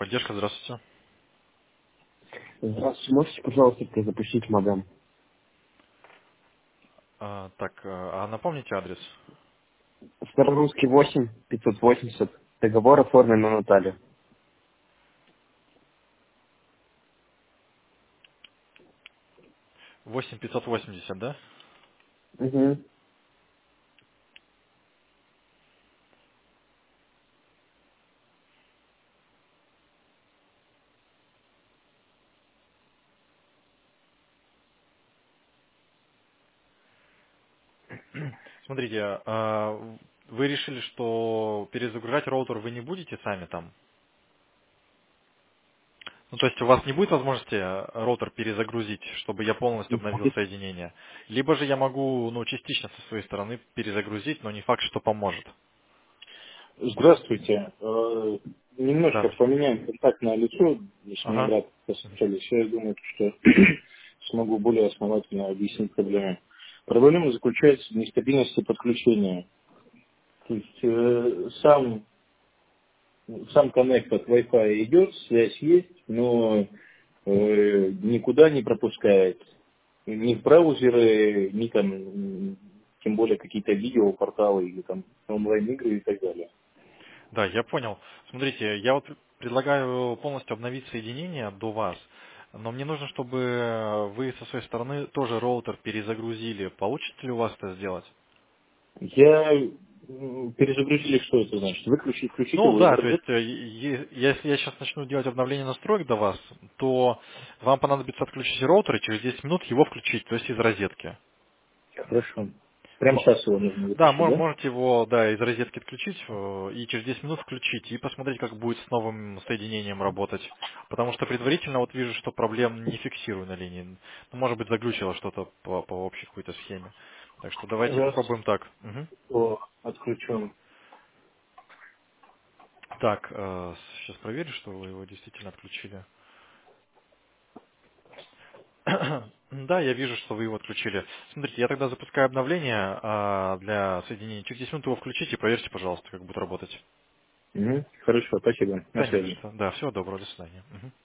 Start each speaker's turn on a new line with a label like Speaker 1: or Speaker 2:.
Speaker 1: техподдержка, здравствуйте.
Speaker 2: Здравствуйте, можете, пожалуйста, перезапустить модем?
Speaker 1: Так, напомните адрес.
Speaker 2: Старорусский 8, 580. Договор оформлен на Наталью.
Speaker 1: 8580, да?
Speaker 2: Угу.
Speaker 1: Смотрите, вы решили, что перезагружать роутер вы не будете сами там? Ну, то есть у вас не будет возможности роутер перезагрузить, чтобы я полностью обновил соединение? Либо же я могу, частично со своей стороны перезагрузить, но не факт, что поможет.
Speaker 3: Здравствуйте. Немножко
Speaker 1: Да.
Speaker 3: поменяем контактное лицо, с моим
Speaker 1: Ага.
Speaker 3: братом посмотрелись. Я думаю, что смогу более основательно объяснить проблему. Проблема заключается в нестабильности подключения. То есть сам коннект от Wi-Fi идет, связь есть, но никуда не пропускает. Ни в браузеры, ни там, тем более какие-то видеопорталы или там онлайн-игры и так далее.
Speaker 1: Да, я понял. Смотрите, я вот предлагаю полностью обновить соединение до вас, но мне нужно, чтобы вы со своей стороны тоже роутер перезагрузили. Получится ли у вас это сделать?
Speaker 3: Перезагрузили, что это значит? Выключить, включить
Speaker 1: Ну
Speaker 3: его из
Speaker 1: да, то есть,
Speaker 3: розетки?
Speaker 1: если я сейчас начну делать обновление настроек до вас, то вам понадобится отключить роутер и через 10 минут его включить, то есть из розетки.
Speaker 3: Хорошо. Прямо
Speaker 1: Мо-
Speaker 3: сейчас его нужно
Speaker 1: Да,
Speaker 3: выключить, да?
Speaker 1: можете его, да, из розетки отключить и через 10 минут включить и посмотреть, как будет с новым соединением работать. Потому что предварительно вот вижу, что проблем не фиксирую на линии. Ну, может быть, заглючило что-то по общей какой-то схеме. Так что давайте
Speaker 3: Раз,
Speaker 1: попробуем так. Мгм.
Speaker 3: отключен.
Speaker 1: Так, сейчас проверю, что вы его действительно отключили. Да, я вижу, что вы его отключили. Смотрите, я тогда запускаю обновление для соединения. Через 10 минут его включите и проверьте, пожалуйста, как будет работать.
Speaker 3: Хорошо, спасибо. На
Speaker 1: Да, не за
Speaker 3: связи.
Speaker 1: что. Да, всего доброго, до свидания. Мгм.